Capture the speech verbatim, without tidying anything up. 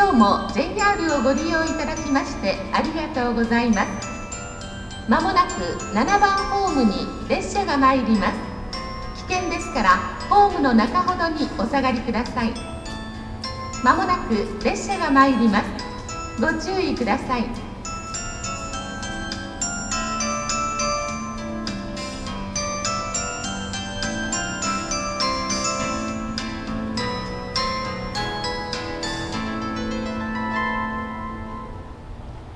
今日も ジェイアール をご利用いただきましてありがとうございます。まもなくななばんホームに列車が参ります。危険ですからホームの中ほどにお下がりください。まもなく列車が参ります。ご注意ください。